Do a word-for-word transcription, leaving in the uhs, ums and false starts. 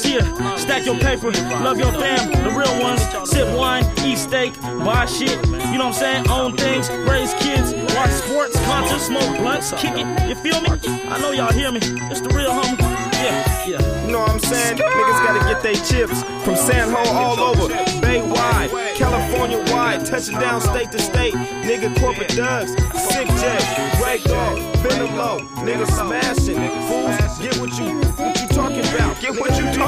volunteer, stack your paper, love your fam, the real ones. Sip wine, eat steak, buy shit, you know what I'm saying? Own things, raise kids, watch sports, concerts, smoke blunts, kick it. You feel me? I know y'all hear me. It's the real homie. Yeah, yeah. You know what I'm saying? Niggas gotta get they chips from San Ho all over, Bay wide, California wide, touching down state to state. Nigga corporate thugs, sick J, break dog, bend the low, niggas smashing. Fools, get what you what you talking about. Get what you talking